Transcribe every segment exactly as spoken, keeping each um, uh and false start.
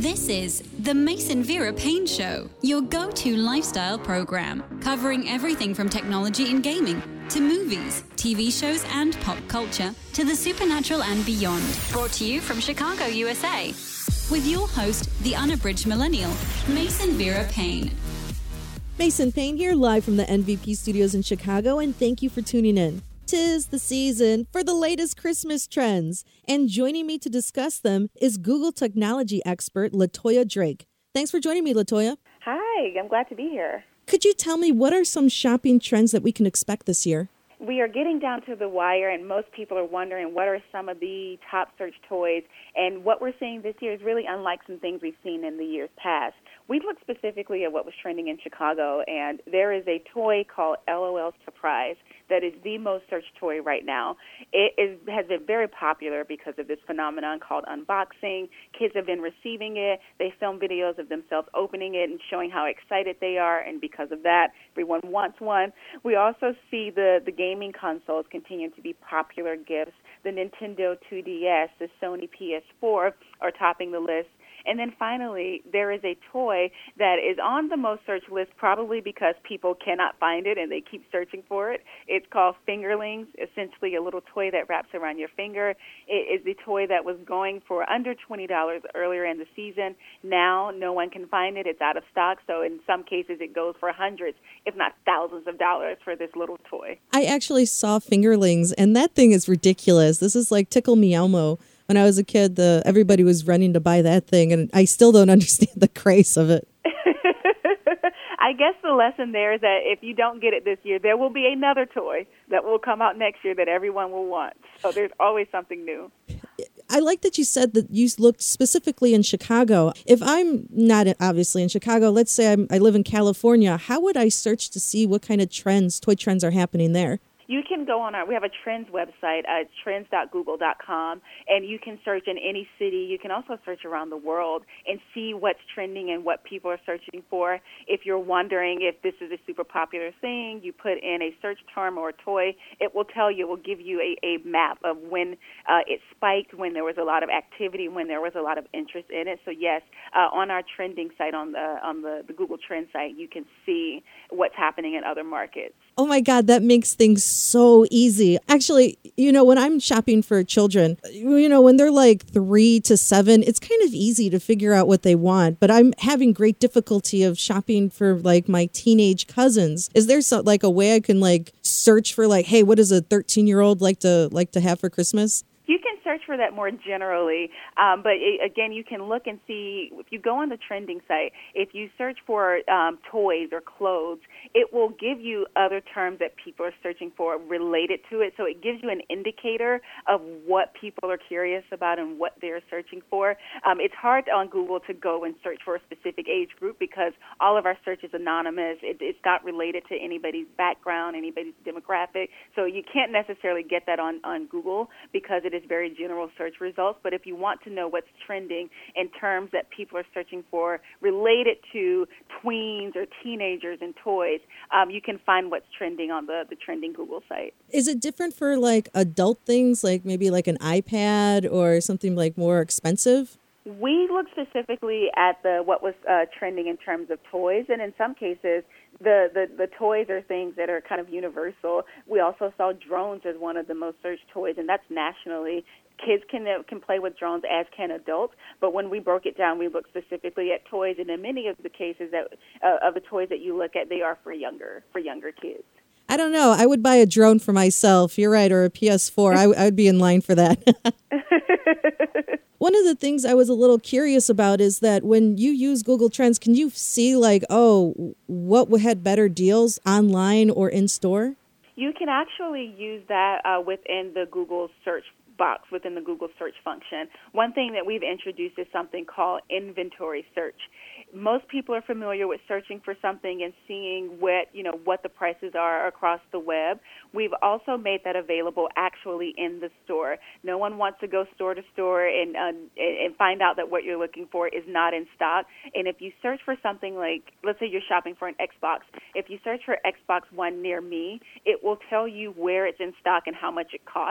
This is the Mason Vera Payne Show, your go-to lifestyle program, covering everything from technology and gaming to movies, T V shows, and pop culture to the supernatural and beyond. Brought to you from Chicago, U S A, with your host, the unabridged millennial, Mason Vera Payne. Mason Payne here, live from the N V P studios in Chicago, and thank you for tuning in. 'Tis the season for the latest Christmas trends, and joining me to discuss them is Google technology expert LaToya Drake. Thanks for joining me, LaToya. Hi, I'm glad to be here. Could you tell me what are some shopping trends that we can expect this year? We are getting down to the wire, and most people are wondering what are some of the top search toys. And what we're seeing this year is really unlike some things we've seen in the years past. We looked specifically at what was trending in Chicago, and there is a toy called LOL Surprise that is the most searched toy right now. It is, has been very popular because of this phenomenon called unboxing. Kids have been receiving it. They film videos of themselves opening it and showing how excited they are, and because of that, everyone wants one. We also see the, the gaming consoles continue to be popular gifts. The Nintendo two D S, the Sony P S four are topping the list. And then finally, there is a toy that is on the most searched list probably because people cannot find it and they keep searching for it. It's called Fingerlings, essentially a little toy that wraps around your finger. It is the toy that was going for under twenty dollars earlier in the season. Now no one can find it. It's out of stock. So in some cases it goes for hundreds, if not thousands of dollars for this little toy. I actually saw Fingerlings, and that thing is ridiculous. This is like Tickle Me Elmo. When I was a kid, the everybody was running to buy that thing, and I still don't understand the craze of it. I guess the lesson there is that if you don't get it this year, there will be another toy that will come out next year that everyone will want. So there's always something new. I like that you said that you looked specifically in Chicago. If I'm not obviously in Chicago, let's say I'm, I live in California, how would I search to see what kind of trends, toy trends are happening there? You can go on our, we have a trends website, uh, it's trends dot google dot com, and you can search in any city. You can also search around the world and see what's trending and what people are searching for. If you're wondering if this is a super popular thing, you put in a search term or a toy, it will tell you, it will give you a, a map of when uh, it spiked, when there was a lot of activity, when there was a lot of interest in it. So yes, uh, on our trending site, on the on the, the Google Trends site, you can see what's happening in other markets. Oh my God, that makes things so easy. Actually, you know, when I'm shopping for children, you know, when they're like three to seven, it's kind of easy to figure out what they want. But I'm having great difficulty of shopping for like my teenage cousins. Is there so, like a way I can like search for like, hey, what does a thirteen year old like to like to have for Christmas? You can search for that more generally, um, but it, again, you can look and see, if you go on the trending site, if you search for um, toys or clothes, it will give you other terms that people are searching for related to it, so it gives you an indicator of what people are curious about and what they're searching for. Um, it's hard on Google to go and search for a specific age group because all of our search is anonymous. It, it's not related to anybody's background, anybody's demographic, so you can't necessarily get that on, on Google because it is very general search results. But if you want to know what's trending in terms that people are searching for related to tweens or teenagers and toys, um, you can find what's trending on the, the trending Google site. Is it different for like adult things, like maybe like an iPad or something like more expensive? We looked specifically at the what was uh, trending in terms of toys, and in some cases, the, the, the toys are things that are kind of universal. We also saw drones as one of the most searched toys, and that's nationally. Kids can uh, can play with drones, as can adults. But when we broke it down, we looked specifically at toys, and in many of the cases that uh, of the toys that you look at, they are for younger for younger kids. I don't know. I would buy a drone for myself. You're right, or a P S four. I, I would be in line for that. One of the things I was a little curious about is that when you use Google Trends, can you see like, oh, what had better deals online or in store? You can actually use that uh, within the Google search box, within the Google search function. One thing that we've introduced is something called inventory search. Most people are familiar with searching for something and seeing what, you know, what the prices are across the web. We've also made that available actually in the store. No one wants to go store to store and uh, and find out that what you're looking for is not in stock. And if you search for something like, let's say you're shopping for an Xbox, if you search for Xbox One near me, it will tell you where it's in stock and how much it costs.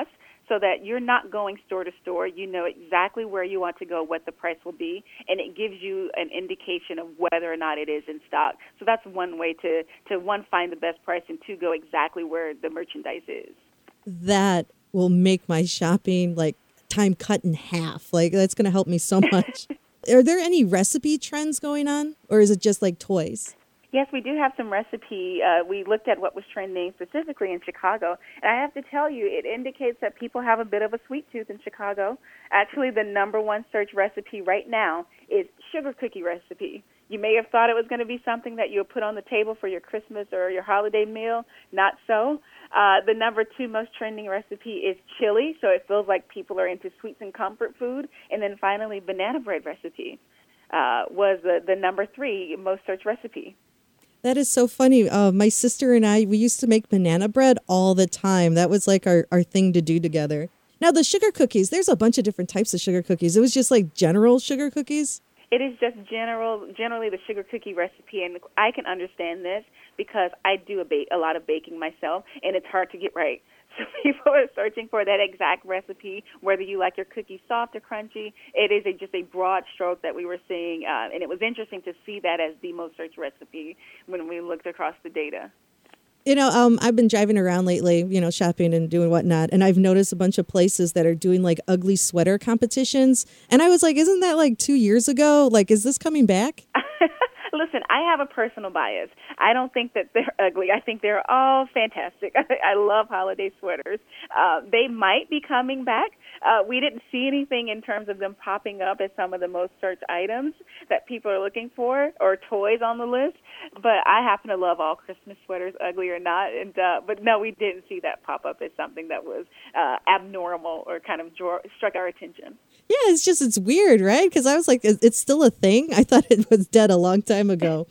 so that you're not going store to store. You know exactly where you want to go, what the price will be, and it gives you an indication of whether or not it is in stock. So that's one way to, to one, find the best price, and two, go exactly where the merchandise is. That will make my shopping, like, time cut in half. Like, that's going to help me so much. Are there any recipe trends going on, or is it just like toys? Yes, we do have some recipe. Uh, we looked at what was trending specifically in Chicago, and I have to tell you, it indicates that people have a bit of a sweet tooth in Chicago. Actually, the number one search recipe right now is sugar cookie recipe. You may have thought it was going to be something that you would put on the table for your Christmas or your holiday meal. Not so. Uh, the number two most trending recipe is chili, so it feels like people are into sweets and comfort food. And then finally, banana bread recipe uh, was the, the number three most searched recipe. That is so funny. Uh, my sister and I, we used to make banana bread all the time. That was like our, our thing to do together. Now, the sugar cookies, there's a bunch of different types of sugar cookies. It was just like general sugar cookies? It is just general, generally the sugar cookie recipe, and I can understand this because I do a, ba- a lot of baking myself, and it's hard to get right. So people are searching for that exact recipe, whether you like your cookies soft or crunchy. It is a, just a broad stroke that we were seeing, uh, and it was interesting to see that as the most searched recipe when we looked across the data. You know, um, I've been driving around lately, you know, shopping and doing whatnot, and I've noticed a bunch of places that are doing like ugly sweater competitions. And I was like, isn't that like two years ago? Like, is this coming back? Listen, I have a personal bias. I don't think that they're ugly. I think they're all fantastic. I love holiday sweaters. Uh, they might be coming back. Uh, we didn't see anything in terms of them popping up as some of the most searched items that people are looking for or toys on the list. But I happen to love all Christmas sweaters, ugly or not. And uh, but no, we didn't see that pop up as something that was uh, abnormal or kind of draw, struck our attention. Yeah, it's just, it's weird, right? Because I was like, it's still a thing? I thought it was dead a long time ago.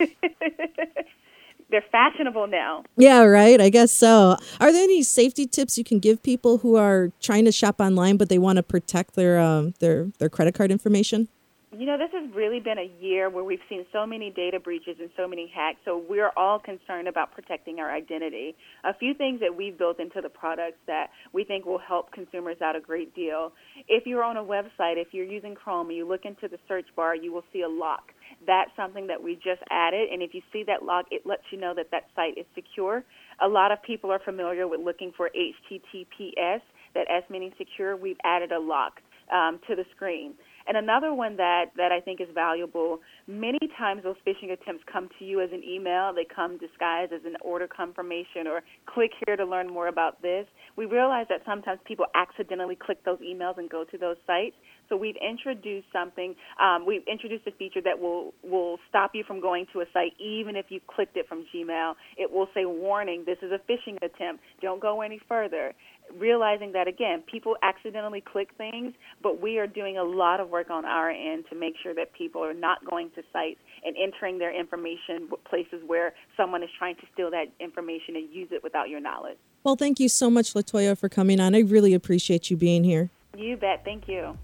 They're fashionable now. Yeah, right. I guess so. Are there any safety tips you can give people who are trying to shop online, but they want to protect their um, their their credit card information? You know, this has really been a year where we've seen so many data breaches and so many hacks, so we're all concerned about protecting our identity. A few things that we've built into the products that we think will help consumers out a great deal. If you're on a website, if you're using Chrome and you look into the search bar, you will see a lock. That's something that we just added, and if you see that lock, it lets you know that that site is secure. A lot of people are familiar with looking for H T T P S, that S meaning secure. We've added a lock um, to the screen. And another one that, that I think is valuable, many times those phishing attempts come to you as an email. They come disguised as an order confirmation or click here to learn more about this. We realize that sometimes people accidentally click those emails and go to those sites. So we've introduced something, um, we've introduced a feature that will, will stop you from going to a site even if you clicked it from Gmail. It will say, warning, this is a phishing attempt. Don't go any further. Realizing that, again, people accidentally click things, but we are doing a lot of work on our end to make sure that people are not going to sites and entering their information places where someone is trying to steal that information and use it without your knowledge. Well, thank you so much, LaToya, for coming on. I really appreciate you being here. You bet. Thank you.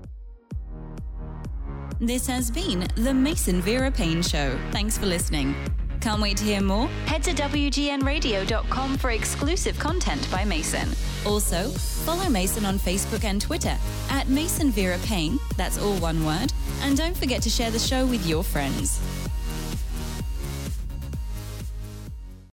This has been the Mason Vera Payne Show. Thanks for listening. Can't wait to hear more? Head to W G N radio dot com for exclusive content by Mason. Also, follow Mason on Facebook and Twitter at Mason Vera Payne, that's all one word, and don't forget to share the show with your friends.